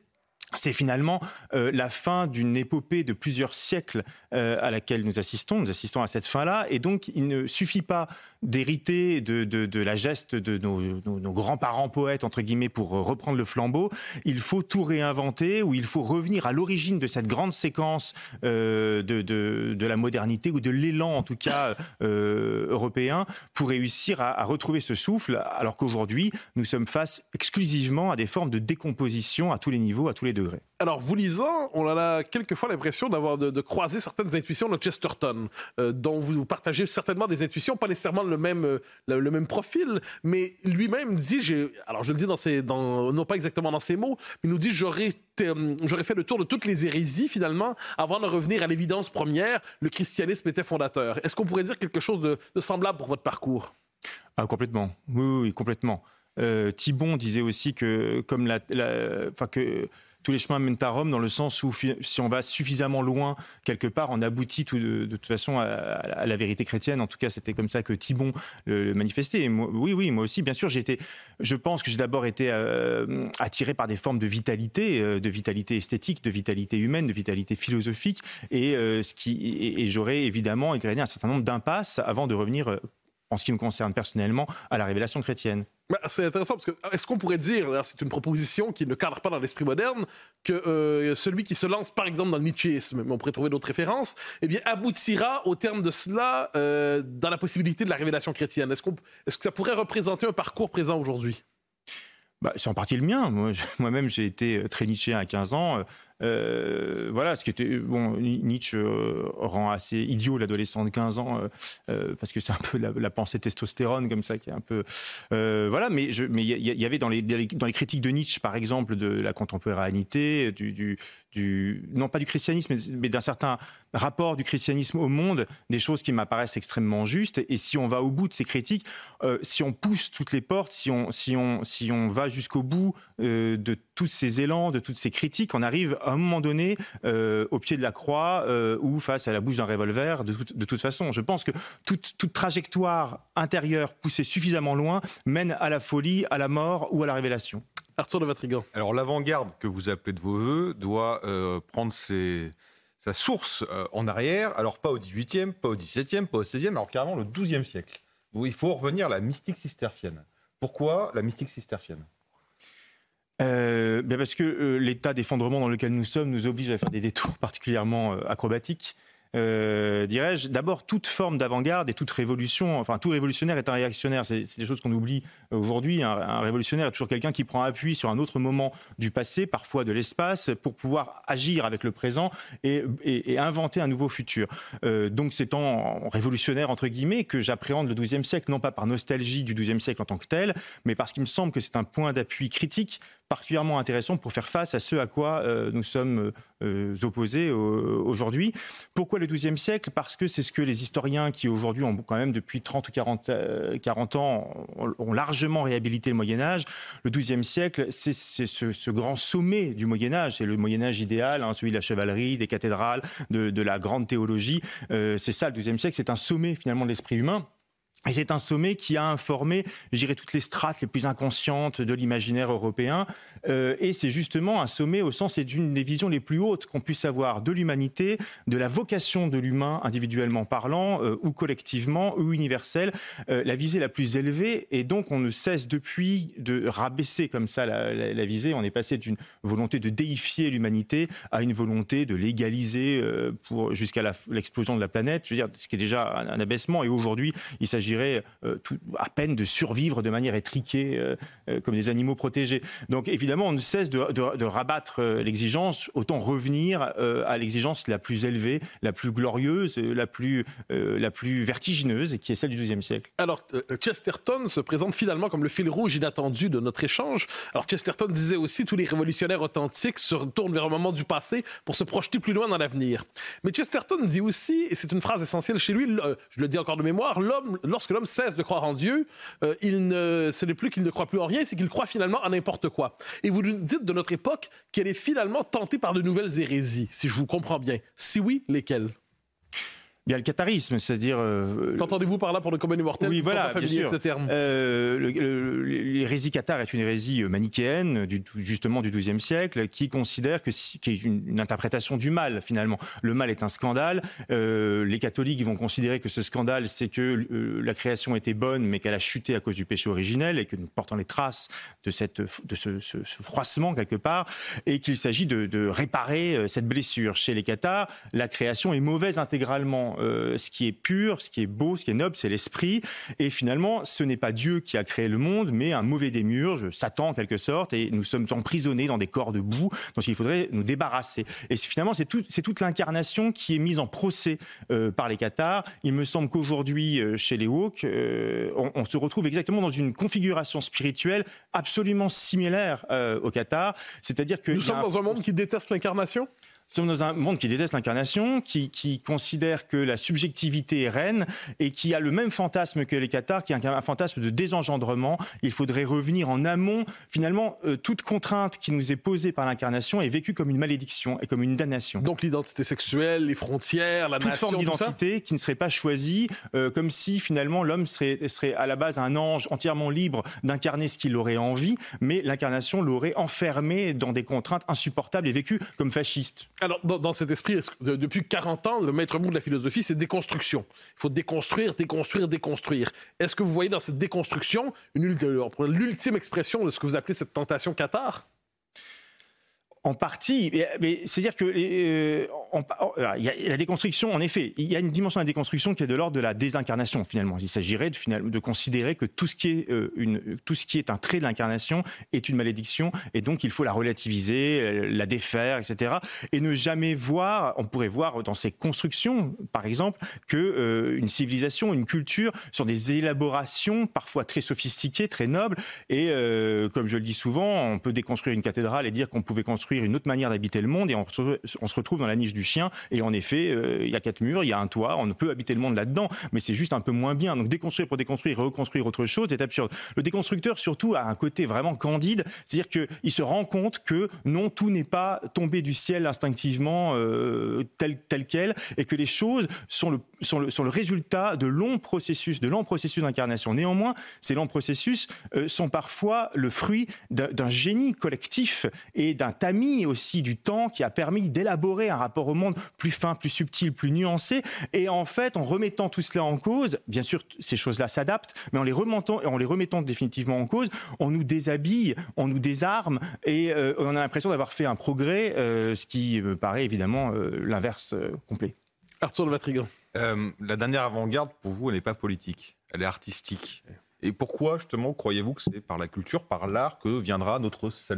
C'est finalement euh, la fin d'une épopée de plusieurs siècles euh, à laquelle nous assistons. Nous assistons à cette fin-là. Et donc, il ne suffit pas d'hériter de, de, de la geste de nos, nos, nos grands-parents poètes, entre guillemets, pour reprendre le flambeau. Il faut tout réinventer, ou il faut revenir à l'origine de cette grande séquence euh, de, de, de la modernité, ou de l'élan, en tout cas, euh, européen, pour réussir à, à retrouver ce souffle, alors qu'aujourd'hui, nous sommes face exclusivement à des formes de décomposition à tous les niveaux, à tous les degrés. Alors, vous lisant, on en a quelquefois l'impression d'avoir de, de croiser certaines intuitions de Chesterton, euh, dont vous partagez certainement des intuitions, pas nécessairement le même, euh, le, le même profil, mais lui-même dit, j'ai, alors je le dis dans ses, dans, non pas exactement dans ses mots, mais il nous dit, j'aurais, euh, j'aurais fait le tour de toutes les hérésies, finalement, avant de revenir à l'évidence première, le christianisme était fondateur. Est-ce qu'on pourrait dire quelque chose de, de semblable pour votre parcours? Ah, complètement. Oui, oui, oui complètement. Euh, Thibon disait aussi que, comme la, la, enfin que tous les chemins mènent à Rome, dans le sens où si on va suffisamment loin, quelque part, on aboutit tout de, de toute façon à, à la vérité chrétienne. En tout cas, c'était comme ça que Thibon le, le manifestait. Et moi, oui, oui, moi aussi, bien sûr, j'ai été, je pense que j'ai d'abord été euh, attiré par des formes de vitalité, euh, de vitalité esthétique, de vitalité humaine, de vitalité philosophique, et, euh, ce qui, et, et j'aurais évidemment égrené un certain nombre d'impasses avant de revenir, euh, en ce qui me concerne personnellement, à la révélation chrétienne. C'est intéressant parce que est-ce qu'on pourrait dire, c'est une proposition qui ne cadre pas dans l'esprit moderne, que euh, celui qui se lance par exemple dans le nietzschéisme, mais on pourrait trouver d'autres références, eh bien aboutira au terme de cela euh, dans la possibilité de la révélation chrétienne. Est-ce, qu'on, est-ce que ça pourrait représenter un parcours présent aujourd'hui? Bah, c'est en partie le mien. Moi, je, moi-même, j'ai été très nietzschéen à quinze ans. Euh, voilà, ce qui était bon, Nietzsche euh, rend assez idiot l'adolescent de quinze ans euh, euh, parce que c'est un peu la, la pensée testostérone comme ça qui est un peu euh, voilà. Mais je, mais il y, y avait dans les dans les critiques de Nietzsche, par exemple, de la contemporanéité, du, du, du non pas du christianisme, mais, mais d'un certain rapport du christianisme au monde, des choses qui m'apparaissent extrêmement justes. Et si on va au bout de ces critiques, euh, si on pousse toutes les portes, si on si on si on va jusqu'au bout euh, de tous ces élans, de toutes ces critiques, on arrive à un moment donné euh, au pied de la croix euh, ou face à la bouche d'un revolver. De, tout, de toute façon, je pense que toute, toute trajectoire intérieure poussée suffisamment loin mène à la folie, à la mort ou à la révélation. Arthur de Vatrigan. Alors l'avant-garde que vous appelez de vos voeux doit euh, prendre ses, sa source euh, en arrière, alors pas au dix-huitième, pas au dix-septième, pas au seizième, alors carrément le douzième siècle. Où il faut revenir à la mystique cistercienne. Pourquoi la mystique cistercienne ? Euh, bien parce que euh, l'état d'effondrement dans lequel nous sommes nous oblige à faire des détours particulièrement euh, acrobatiques. Euh, dirais-je, d'abord toute forme d'avant-garde et toute révolution, enfin tout révolutionnaire est un réactionnaire, c'est, c'est des choses qu'on oublie aujourd'hui. Un, un révolutionnaire est toujours quelqu'un qui prend appui sur un autre moment du passé, parfois de l'espace, pour pouvoir agir avec le présent et, et, et inventer un nouveau futur. Euh, donc c'est en, en révolutionnaire entre guillemets que j'appréhende le douzième siècle, non pas par nostalgie du douzième siècle en tant que tel, mais parce qu'il me semble que c'est un point d'appui critique particulièrement intéressant pour faire face à ce à quoi euh, nous sommes euh, opposés euh, aujourd'hui. Pourquoi le douzième siècle ? Parce que c'est ce que les historiens qui aujourd'hui ont quand même depuis trente ou quarante, euh, quarante ans ont, ont largement réhabilité le Moyen-Âge. Le douzième siècle, c'est, c'est ce, ce grand sommet du Moyen-Âge. C'est le Moyen-Âge idéal, hein, celui de la chevalerie, des cathédrales, de, de la grande théologie. Euh, c'est ça le douzième siècle, c'est un sommet finalement de l'esprit humain. Et c'est un sommet qui a informé, je dirais, toutes les strates les plus inconscientes de l'imaginaire européen. Euh, et c'est justement un sommet au sens, c'est d'une des visions les plus hautes qu'on puisse avoir de l'humanité, de la vocation de l'humain individuellement parlant, euh, ou collectivement, ou universelle, euh, la visée la plus élevée. Et donc on ne cesse depuis de rabaisser comme ça la, la, la visée. On est passé d'une volonté de déifier l'humanité à une volonté de l'égaliser euh, pour, jusqu'à la, l'explosion de la planète. Je veux dire, ce qui est déjà un, un abaissement. Et aujourd'hui, il s'agit Euh, tout, à peine de survivre de manière étriquée euh, euh, comme des animaux protégés. Donc évidemment, on ne cesse de, de, de rabattre euh, l'exigence, autant revenir euh, à l'exigence la plus élevée, la plus glorieuse, la plus, euh, la plus vertigineuse, qui est celle du douzième siècle. Alors, euh, Chesterton se présente finalement comme le fil rouge inattendu de notre échange. Alors, Chesterton disait aussi tous les révolutionnaires authentiques se retournent vers un moment du passé pour se projeter plus loin dans l'avenir. Mais Chesterton dit aussi, et c'est une phrase essentielle chez lui, je le dis encore de mémoire, l'homme, lorsque l'homme cesse de croire en Dieu, euh, il ne, ce n'est plus qu'il ne croit plus en rien, c'est qu'il croit finalement en n'importe quoi. Et vous nous dites de notre époque qu'elle est finalement tentée par de nouvelles hérésies, si je vous comprends bien. Si oui, lesquelles ? Il y a le qatarisme, c'est-à-dire... Euh, Qu'entendez-vous par là pour le commun des mortels? Oui, voilà, bien sûr. Ce terme. Euh, le, le, l'hérésie cathare est une hérésie manichéenne, du, justement du douzième siècle, qui considère que, qui est une, une interprétation du mal, finalement. Le mal est un scandale. Euh, les catholiques vont considérer que ce scandale, c'est que euh, la création était bonne, mais qu'elle a chuté à cause du péché originel, et que nous portons les traces de, cette, de ce, ce, ce froissement, quelque part, et qu'il s'agit de, de réparer cette blessure. Chez les cathares, la création est mauvaise intégralement. Euh, ce qui est pur, ce qui est beau, ce qui est noble, c'est l'esprit. Et finalement, ce n'est pas Dieu qui a créé le monde, mais un mauvais démiurge, Satan en quelque sorte, et nous sommes emprisonnés dans des corps de boue dont il faudrait nous débarrasser. Et finalement, c'est, tout, c'est toute l'incarnation qui est mise en procès euh, par les cathares. Il me semble qu'aujourd'hui, euh, chez les Wok, euh, on, on se retrouve exactement dans une configuration spirituelle absolument similaire euh, aux cathares. C'est-à-dire que nous sommes dans un monde qui déteste l'incarnation? Nous sommes dans un monde qui déteste l'incarnation, qui, qui considère que la subjectivité est reine et qui a le même fantasme que les cathares, qui est un, un fantasme de désengendrement. Il faudrait revenir en amont. Finalement, euh, toute contrainte qui nous est posée par l'incarnation est vécue comme une malédiction et comme une damnation. Donc l'identité sexuelle, les frontières, la toute nation, forme d'identité qui ne serait pas choisie, euh, comme si finalement l'homme serait, serait à la base un ange entièrement libre d'incarner ce qu'il aurait envie, mais l'incarnation l'aurait enfermé dans des contraintes insupportables et vécu comme fasciste. Alors, dans, dans cet esprit, de, depuis quarante ans, le maître mot de la philosophie, c'est déconstruction. Il faut déconstruire, déconstruire, déconstruire. Est-ce que vous voyez dans cette déconstruction une, l'ultime expression de ce que vous appelez cette tentation cathare? En partie, mais, mais c'est-à-dire que euh, on, on, il y a la déconstruction, en effet, il y a une dimension de la déconstruction qui est de l'ordre de la désincarnation finalement. Il s'agirait de, finalement, de considérer que tout ce qui est euh, une, tout ce qui est un trait de l'incarnation est une malédiction, et donc il faut la relativiser, la défaire, et cetera. Et ne jamais voir, on pourrait voir dans ces constructions, par exemple, que euh, une civilisation, une culture sont des élaborations parfois très sophistiquées, très nobles, et euh, comme je le dis souvent, on peut déconstruire une cathédrale et dire qu'on pouvait construire une autre manière d'habiter le monde, et on se retrouve dans la niche du chien, et en effet euh, il y a quatre murs, il y a un toit, on peut habiter le monde là-dedans, mais c'est juste un peu moins bien. Donc déconstruire pour déconstruire et reconstruire autre chose, c'est absurde. Le déconstructeur surtout a un côté vraiment candide, c'est-à-dire qu'il se rend compte que non, tout n'est pas tombé du ciel instinctivement euh, tel, tel quel, et que les choses sont le, sont, le, sont le résultat de longs processus, de longs processus d'incarnation. Néanmoins, ces longs processus euh, sont parfois le fruit d'un, d'un génie collectif et d'un tamis aussi du temps qui a permis d'élaborer un rapport au monde plus fin, plus subtil, plus nuancé. Et en fait, en remettant tout cela en cause, bien sûr, ces choses-là s'adaptent, mais en les remettant, en les remettant définitivement en cause, on nous déshabille, on nous désarme, et euh, on a l'impression d'avoir fait un progrès, euh, ce qui me paraît évidemment euh, l'inverse euh, complet. Arthur de Vatrigan. Euh, la dernière avant-garde, pour vous, elle n'est pas politique, elle est artistique. Et pourquoi, justement, croyez-vous que c'est par la culture, par l'art, que viendra notre salut ?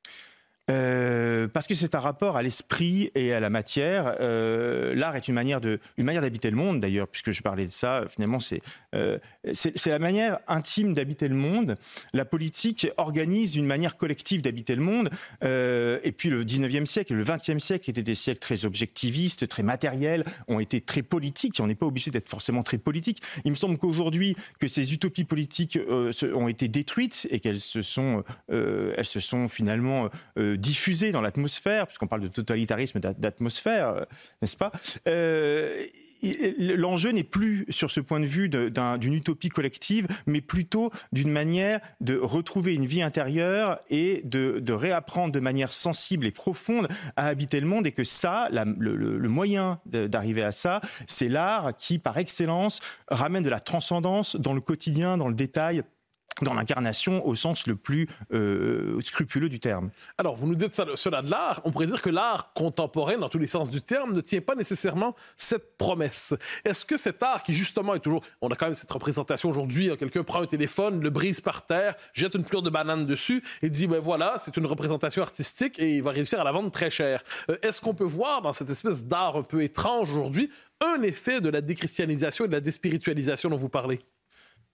Euh, parce que c'est un rapport à l'esprit et à la matière. Euh, l'art est une manière de, une manière d'habiter le monde, d'ailleurs, puisque je parlais de ça. Finalement, c'est, euh, c'est, c'est la manière intime d'habiter le monde. La politique organise une manière collective d'habiter le monde. Euh, et puis le dix-neuvième siècle, le vingtième siècle étaient des siècles très objectivistes, très matériels, ont été très politiques. Et on n'est pas obligé d'être forcément très politique. Il me semble qu'aujourd'hui, que ces utopies politiques euh, ont été détruites et qu'elles se sont, euh, elles se sont finalement euh, diffusée dans l'atmosphère, puisqu'on parle de totalitarisme d'atmosphère, euh, n'est-ce pas ? euh, L'enjeu n'est plus sur ce point de vue de, d'un, d'une utopie collective, mais plutôt d'une manière de retrouver une vie intérieure et de, de réapprendre de manière sensible et profonde à habiter le monde, et que ça, la, le, le moyen d'arriver à ça, c'est l'art qui, par excellence, ramène de la transcendance dans le quotidien, dans le détail, dans l'incarnation au sens le plus euh, scrupuleux du terme. Alors, vous nous dites ça, cela de l'art. On pourrait dire que l'art contemporain, dans tous les sens du terme, ne tient pas nécessairement cette promesse. Est-ce que cet art qui, justement, est toujours... On a quand même cette représentation aujourd'hui, quelqu'un prend un téléphone, le brise par terre, jette une fleur de banane dessus et dit, ben voilà, c'est une représentation artistique et il va réussir à la vendre très cher. Euh, est-ce qu'on peut voir dans cette espèce d'art un peu étrange aujourd'hui un effet de la déchristianisation et de la déspiritualisation dont vous parlez?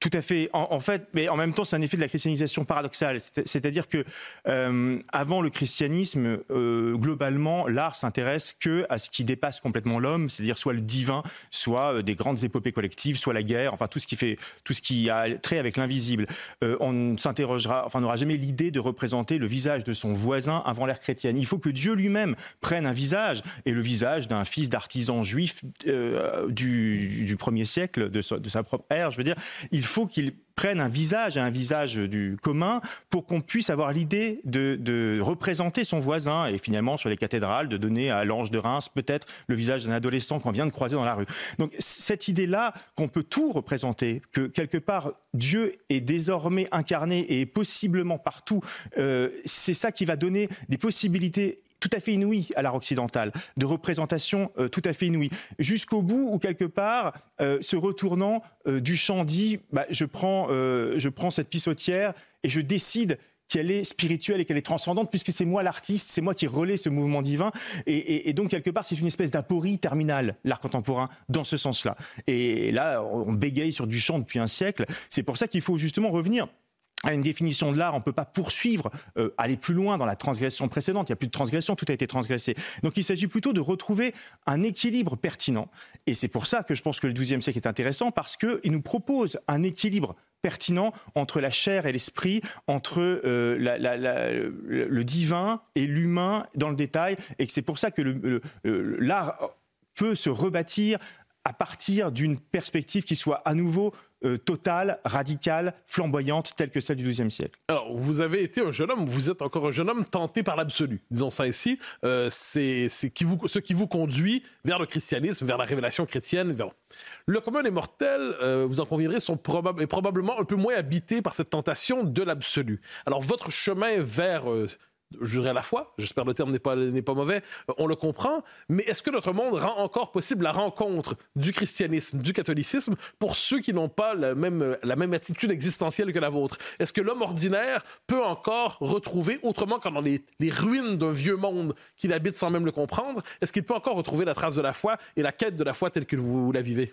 Tout à fait. En, en fait, mais en même temps, c'est un effet de la christianisation paradoxale. C'est, c'est-à-dire que euh, avant le christianisme, euh, globalement, l'art s'intéresse que à ce qui dépasse complètement l'homme, c'est-à-dire soit le divin, soit euh, des grandes épopées collectives, soit la guerre, enfin tout ce qui fait, tout ce qui a trait avec l'invisible. Euh, on s'interrogera, enfin, on n'aura jamais l'idée de représenter le visage de son voisin avant l'ère chrétienne. Il faut que Dieu lui-même prenne un visage, et le visage d'un fils d'artisan juif euh, du, du premier siècle, de sa, de sa propre ère, je veux dire. Il faut Il faut qu'il prenne un visage, un visage du commun, pour qu'on puisse avoir l'idée de, de représenter son voisin, et finalement sur les cathédrales, de donner à l'ange de Reims peut-être le visage d'un adolescent qu'on vient de croiser dans la rue. Donc cette idée-là qu'on peut tout représenter, que quelque part Dieu est désormais incarné et est possiblement partout, euh, c'est ça qui va donner des possibilités tout à fait inouï à l'art occidental, de représentation euh, tout à fait inouïe, jusqu'au bout où quelque part, euh, se retournant, euh, Duchamp dit bah, je prends, euh, je prends cette pissotière et je décide qu'elle est spirituelle et qu'elle est transcendante, puisque c'est moi l'artiste, c'est moi qui relais ce mouvement divin, et, et, et donc quelque part c'est une espèce d'aporie terminale, l'art contemporain, dans ce sens-là. Et là, on bégaye sur Duchamp depuis un siècle, c'est pour ça qu'il faut justement revenir à une définition de l'art. On ne peut pas poursuivre, euh, aller plus loin dans la transgression précédente. Il n'y a plus de transgression, tout a été transgressé. Donc il s'agit plutôt de retrouver un équilibre pertinent. Et c'est pour ça que je pense que le douzième siècle est intéressant, parce qu'il nous propose un équilibre pertinent entre la chair et l'esprit, entre euh, la, la, la, le, le divin et l'humain dans le détail. Et que c'est pour ça que le, le, l'art peut se rebâtir à partir d'une perspective qui soit à nouveau euh, totale, radicale, flamboyante, telle que celle du douzième siècle. Alors, vous avez été un jeune homme, vous êtes encore un jeune homme tenté par l'absolu, disons ça ici. Euh, c'est c'est qui vous, ce qui vous conduit vers le christianisme, vers la révélation chrétienne. Vers... Le commun des mortels, euh, vous en conviendrez, sont probab- est probablement un peu moins habité par cette tentation de l'absolu. Alors, votre chemin vers... Euh, je dirais la foi, j'espère que le terme n'est pas, n'est pas mauvais, on le comprend, mais est-ce que notre monde rend encore possible la rencontre du christianisme, du catholicisme, pour ceux qui n'ont pas la même, la même attitude existentielle que la vôtre? Est-ce que l'homme ordinaire peut encore retrouver, autrement qu'en dans les, les ruines d'un vieux monde qu'il habite sans même le comprendre, est-ce qu'il peut encore retrouver la trace de la foi et la quête de la foi telle que vous, vous la vivez?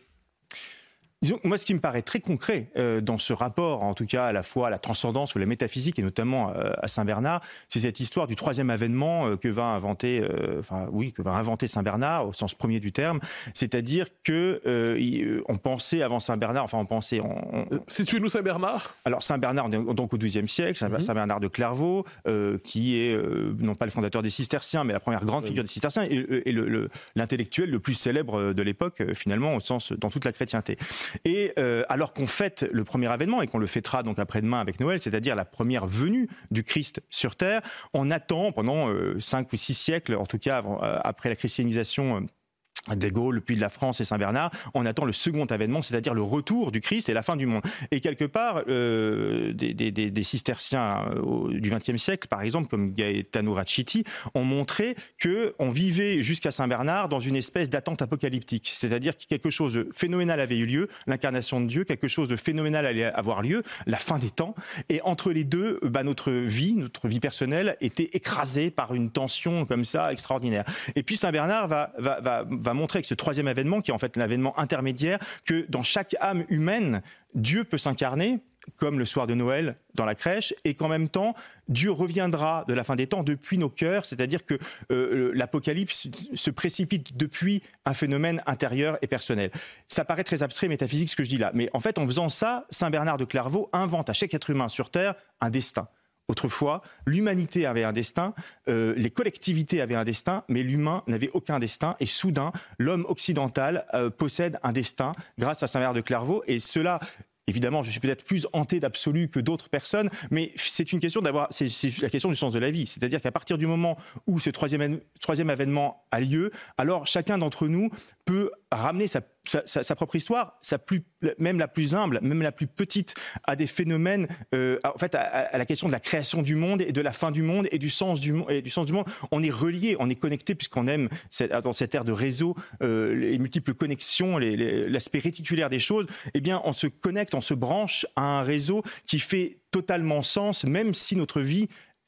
Disons, moi, ce qui me paraît très concret euh, dans ce rapport, en tout cas à la fois à la transcendance ou la métaphysique, et notamment euh, à Saint-Bernard, c'est cette histoire du troisième avènement euh, que va inventer, euh, enfin oui, que va inventer Saint-Bernard au sens premier du terme, c'est-à-dire que euh, il, on pensait avant Saint-Bernard, enfin on pensait, on, on... Situez-nous Saint-Bernard. Alors Saint-Bernard, donc au douzième siècle, mm-hmm. Saint-Bernard de Clairvaux, euh, qui est euh, non pas le fondateur des Cisterciens, mais la première grande figure des Cisterciens, et, et le, le, l'intellectuel le plus célèbre de l'époque, finalement, au sens dans toute la chrétienté. Et euh, alors qu'on fête le premier avènement, et qu'on le fêtera donc après-demain avec Noël, c'est-à-dire la première venue du Christ sur terre, on attend pendant euh, cinq ou six siècles, en tout cas avant, euh, après la christianisation euh, des Gaules, puis de la France et Saint-Bernard, on attend le second avènement, c'est-à-dire le retour du Christ et la fin du monde. Et quelque part, euh, des, des, des cisterciens euh, du vingtième siècle, par exemple, comme Gaetano Raciti, ont montré qu'on vivait jusqu'à Saint-Bernard dans une espèce d'attente apocalyptique. C'est-à-dire que quelque chose de phénoménal avait eu lieu, l'incarnation de Dieu, quelque chose de phénoménal allait avoir lieu, la fin des temps. Et entre les deux, bah, notre vie, notre vie personnelle était écrasée par une tension comme ça extraordinaire. Et puis Saint-Bernard va, va, va, va montrer avec ce troisième avènement, qui est en fait l'avènement intermédiaire, que dans chaque âme humaine, Dieu peut s'incarner, comme le soir de Noël dans la crèche, et qu'en même temps, Dieu reviendra de la fin des temps depuis nos cœurs, c'est-à-dire que euh, l'Apocalypse se précipite depuis un phénomène intérieur et personnel. Ça paraît très abstrait, métaphysique, ce que je dis là, mais en fait, en faisant ça, Saint Bernard de Clairvaux invente à chaque être humain sur Terre un destin. Autrefois, l'humanité avait un destin, euh, les collectivités avaient un destin, mais l'humain n'avait aucun destin. Et soudain, l'homme occidental euh, possède un destin grâce à Saint Bernard de Clairvaux. Et cela, évidemment, je suis peut-être plus hanté d'absolu que d'autres personnes, mais c'est une question d'avoir, c'est, c'est la question du sens de la vie. C'est-à-dire qu'à partir du moment où ce troisième, troisième avènement a lieu, alors chacun d'entre nous peut ramener sa, sa, sa, sa propre histoire, sa plus, même la plus humble, même la plus petite, à des phénomènes, euh, en fait, à, à la question de la création du monde et de la fin du monde et du sens du, et du, sens du monde. On est reliés, on est connectés, puisqu'on aime cette, dans cette ère de réseau, euh, les multiples connexions, les, les, l'aspect réticulaire des choses. Eh bien, on se connecte, on se branche à un réseau qui fait totalement sens, même si notre vie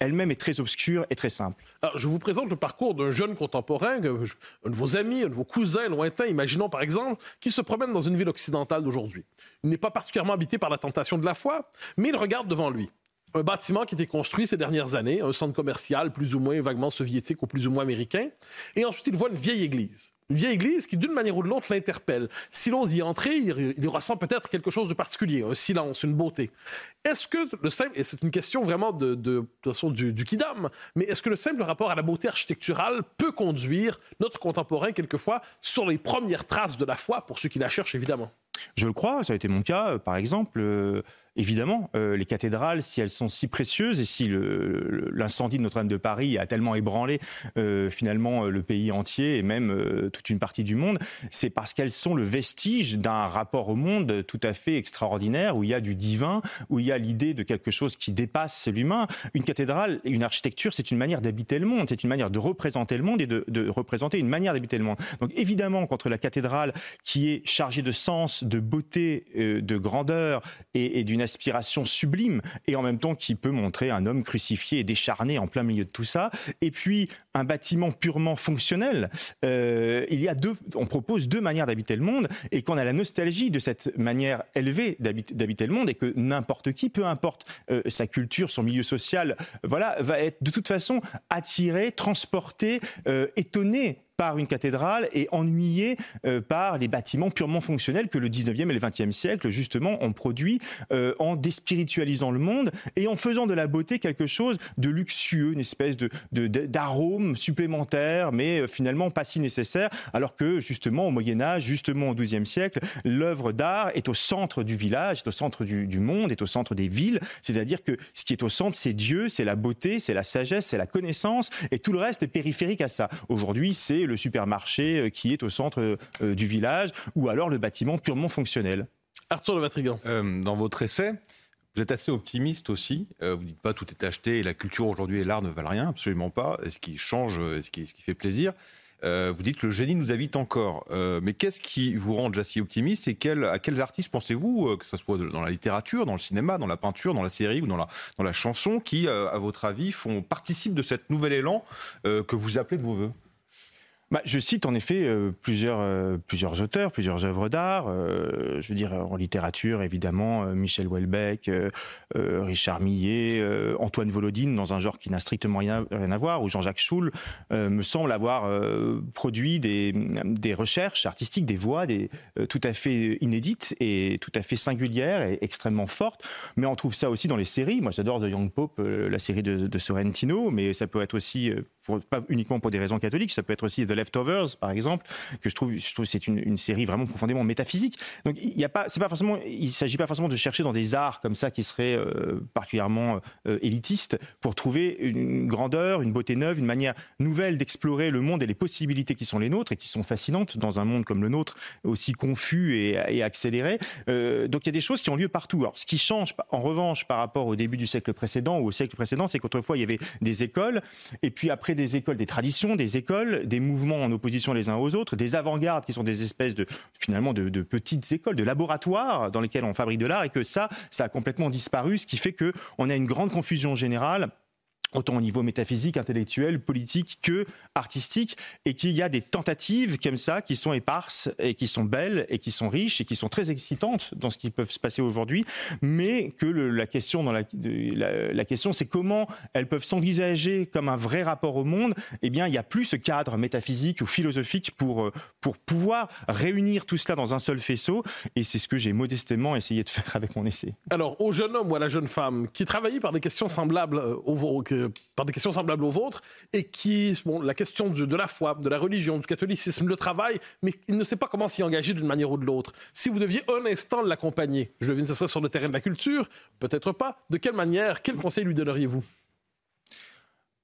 elle-même est très obscure et très simple. Alors, je vous présente le parcours d'un jeune contemporain, un de vos amis, un de vos cousins lointains, imaginons par exemple, qui se promène dans une ville occidentale d'aujourd'hui. Il n'est pas particulièrement habité par la tentation de la foi, mais il regarde devant lui un bâtiment qui a été construit ces dernières années, un centre commercial plus ou moins vaguement soviétique ou plus ou moins américain, et ensuite il voit une vieille église. Une vieille église qui, d'une manière ou de l'autre, l'interpelle. Si l'on y entrait, il, il ressent peut-être quelque chose de particulier, un silence, une beauté. Est-ce que le simple, et c'est une question vraiment de, de, de, de façon du, du kidam, mais est-ce que le simple rapport à la beauté architecturale peut conduire notre contemporain, quelquefois, sur les premières traces de la foi, pour ceux qui la cherchent, évidemment? Je le crois, ça a été mon cas, par exemple. Euh, évidemment, euh, les cathédrales, si elles sont si précieuses et si le, le, l'incendie de Notre-Dame de Paris a tellement ébranlé euh, finalement le pays entier et même euh, toute une partie du monde, c'est parce qu'elles sont le vestige d'un rapport au monde tout à fait extraordinaire, où il y a du divin, où il y a l'idée de quelque chose qui dépasse l'humain. Une cathédrale, une architecture, c'est une manière d'habiter le monde, c'est une manière de représenter le monde et de, de représenter une manière d'habiter le monde. Donc évidemment, contre la cathédrale qui est chargée de sens, de beauté, euh, de grandeur et, et d'une aspiration sublime, et en même temps qui peut montrer un homme crucifié et décharné en plein milieu de tout ça, et puis un bâtiment purement fonctionnel. Euh, il y a deux, on propose deux manières d'habiter le monde, et qu'on a la nostalgie de cette manière élevée d'habiter, d'habiter le monde, et que n'importe qui, peu importe euh, sa culture, son milieu social, voilà, va être de toute façon attiré, transporté, euh, étonné par une cathédrale et ennuyé euh, par les bâtiments purement fonctionnels que le dix-neuvième et le vingtième siècle, justement, ont produit euh, en déspiritualisant le monde et en faisant de la beauté quelque chose de luxueux, une espèce de, de, de, d'arôme supplémentaire, mais euh, finalement pas si nécessaire, alors que, justement, au Moyen-Âge, justement au douzième siècle, l'œuvre d'art est au centre du village, est au centre du, du monde, est au centre des villes, c'est-à-dire que ce qui est au centre, c'est Dieu, c'est la beauté, c'est la sagesse, c'est la connaissance, et tout le reste est périphérique à ça. Aujourd'hui, c'est le supermarché qui est au centre euh, du village, ou alors le bâtiment purement fonctionnel. Arthur de Vatrigan. Euh, dans votre essai, vous êtes assez optimiste aussi. Euh, vous ne dites pas tout est acheté et la culture aujourd'hui et l'art ne valent rien, absolument pas. Et ce qui change, et ce qui, ce qui fait plaisir. Euh, vous dites que le génie nous habite encore. Euh, mais qu'est-ce qui vous rend déjà si optimiste et quel, à quels artistes pensez-vous, euh, que ce soit dans la littérature, dans le cinéma, dans la peinture, dans la série ou dans la, dans la chanson, qui, euh, à votre avis, font, participent de cet nouvel élan euh, que vous appelez de vos voeux? Bah, je cite en effet euh, plusieurs, euh, plusieurs auteurs, plusieurs œuvres d'art. Euh, je veux dire, en littérature, évidemment, euh, Michel Houellebecq, euh, euh, Richard Millet, euh, Antoine Volodine, dans un genre qui n'a strictement rien, rien à voir, ou Jean-Jacques Schul, euh, me semble avoir euh, produit des, des recherches artistiques, des voix des, euh, tout à fait inédites et tout à fait singulières et extrêmement fortes. Mais on trouve ça aussi dans les séries. Moi, j'adore The Young Pope, euh, la série de, de Sorrentino, mais ça peut être aussi, euh, pour, pas uniquement pour des raisons catholiques, ça peut être aussi The Leftovers, par exemple, que je trouve, je trouve c'est une, une série vraiment profondément métaphysique. Donc, il y a pas, c'est pas forcément, il s'agit pas forcément de chercher dans des arts comme ça qui seraient euh, particulièrement euh, élitistes pour trouver une grandeur, une beauté neuve, une manière nouvelle d'explorer le monde et les possibilités qui sont les nôtres et qui sont fascinantes dans un monde comme le nôtre, aussi confus et, et accéléré. Euh, donc, il y a des choses qui ont lieu partout. Alors, ce qui change, en revanche, par rapport au début du siècle précédent ou au siècle précédent, c'est qu'autrefois, il y avait des écoles, et puis après des écoles, des traditions, des écoles, des mouvements en opposition les uns aux autres, des avant-gardes qui sont des espèces de, finalement, de, de petites écoles, de laboratoires dans lesquels on fabrique de l'art, et que ça, ça a complètement disparu, ce qui fait que on a une grande confusion générale, autant au niveau métaphysique, intellectuel, politique que artistique, et qu'il y a des tentatives comme ça qui sont éparses et qui sont belles et qui sont riches et qui sont très excitantes dans ce qui peut se passer aujourd'hui, mais que le, la question dans la, de, la, la question c'est comment elles peuvent s'envisager comme un vrai rapport au monde. Eh bien, il n'y a plus ce cadre métaphysique ou philosophique pour pour pouvoir réunir tout cela dans un seul faisceau, et c'est ce que j'ai modestement essayé de faire avec mon essai. Alors, au jeune homme ou à la jeune femme qui travaillait par des questions semblables aux vôtres, par des questions semblables aux vôtres, et qui, bon, la question de, de la foi, de la religion, du catholicisme, le travail, mais il ne sait pas comment s'y engager d'une manière ou de l'autre. Si vous deviez un instant l'accompagner, je devine que ce serait sur le terrain de la culture, peut-être pas, de quelle manière, quel conseil lui donneriez-vous?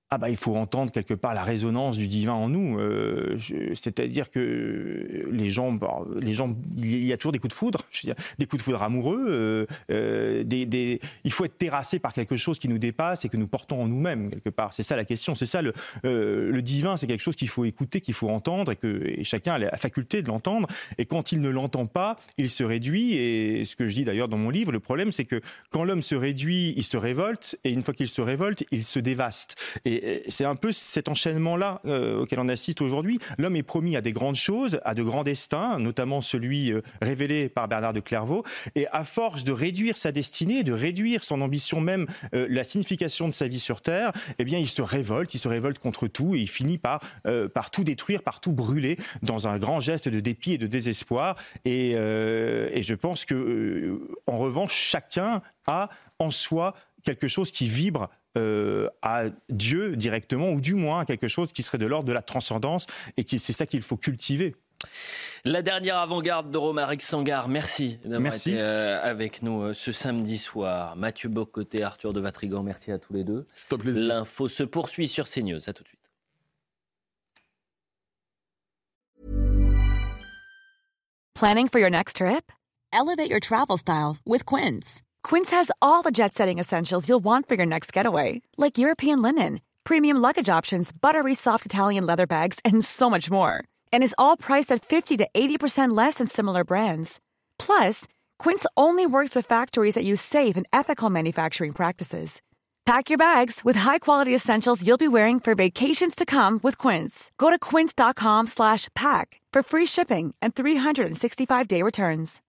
ah bah, il faut entendre quelque part la résonance du divin en nous. Euh, je, c'est-à-dire que les gens, bah, les gens, il y a toujours des coups de foudre, je veux dire, des coups de foudre amoureux. Euh, euh, des, des, il faut être terrassé par quelque chose qui nous dépasse et que nous portons en nous-mêmes quelque part. C'est ça la question. C'est ça le, euh, le divin. C'est quelque chose qu'il faut écouter, qu'il faut entendre et que et chacun a la faculté de l'entendre. Et quand il ne l'entend pas, il se réduit. Et ce que je dis d'ailleurs dans mon livre, le problème, c'est que quand l'homme se réduit, il se révolte. Et une fois qu'il se révolte, il se dévaste. Et c'est un peu cet enchaînement-là euh, auquel on assiste aujourd'hui. L'homme est promis à des grandes choses, à de grands destins, notamment celui euh, révélé par Bernard de Clairvaux. Et à force de réduire sa destinée, de réduire son ambition même, euh, la signification de sa vie sur Terre, eh bien, il se révolte, il se révolte contre tout et il finit par, euh, par tout détruire, par tout brûler dans un grand geste de dépit et de désespoir. Et, euh, et je pense que, euh, en revanche, chacun a en soi quelque chose qui vibre Euh, à Dieu directement, ou du moins à quelque chose qui serait de l'ordre de la transcendance, et qui, c'est ça qu'il faut cultiver. La dernière avant-garde de Romaric Sangar, merci d'avoir merci. été euh, avec nous euh, ce samedi soir. Mathieu Bock-Côté, Arthur de Vatrigan, merci à tous les deux. C'est un plaisir. L'info se poursuit sur CNews, à tout de suite. Planning for your next trip? Elevate your travel style with Quince. Quince has all the jet-setting essentials you'll want for your next getaway, like European linen, premium luggage options, buttery soft Italian leather bags, and so much more. And is all priced at fifty to eighty percent less than similar brands. Plus, Quince only works with factories that use safe and ethical manufacturing practices. Pack your bags with high-quality essentials you'll be wearing for vacations to come with Quince. Go to quince.com slash pack for free shipping and three sixty-five day returns.